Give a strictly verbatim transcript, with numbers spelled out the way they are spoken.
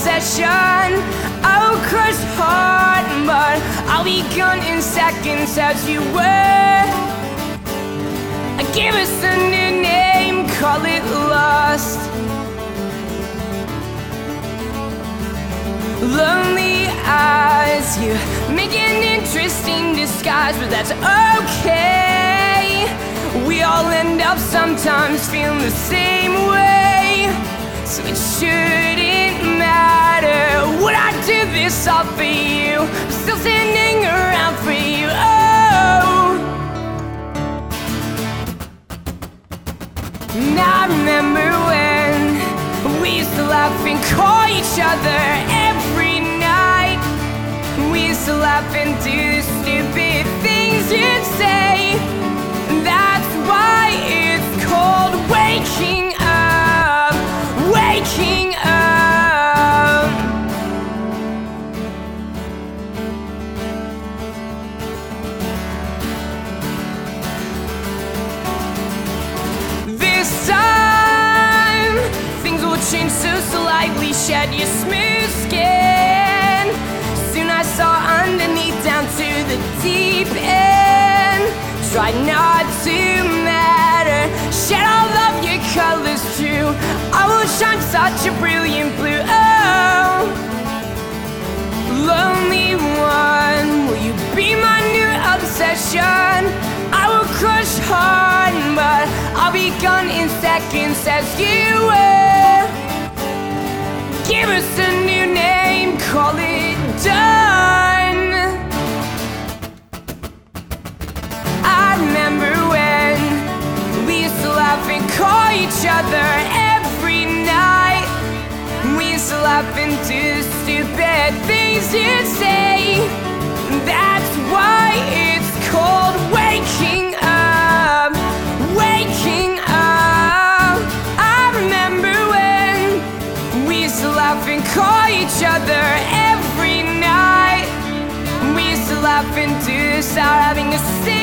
obsession. I will crush hard, but I'll be gone in seconds as you were. Give us a new name, call it lust. Lonely eyes, you make an interesting disguise, but that's okay. We all end up sometimes feeling the same way, so it shouldn't matter. Would I do this all for you? I'm still standing around for you. Oh, and I remember when we used to laugh and call each other every night. We used to laugh and do the stupid things you'd say. That's why it's called waking up, waking up. This time, things will change so slightly. Shed your smooth skin. Soon I saw underneath down to the deep end. Try not to matter. Shed all of your colors too. I will shine such a brilliant blue. Oh, lonely one, will you be my new obsession? I will crush hard, but I'll be gone in seconds as you were. Give us a new name, call it done. I remember when we used to laugh and call each other every night. We used to laugh and do the stupid things you'd say. That's why it's called waking up, waking up. I remember when we used to laugh and call each other every night. We used to laugh and do this without having to see.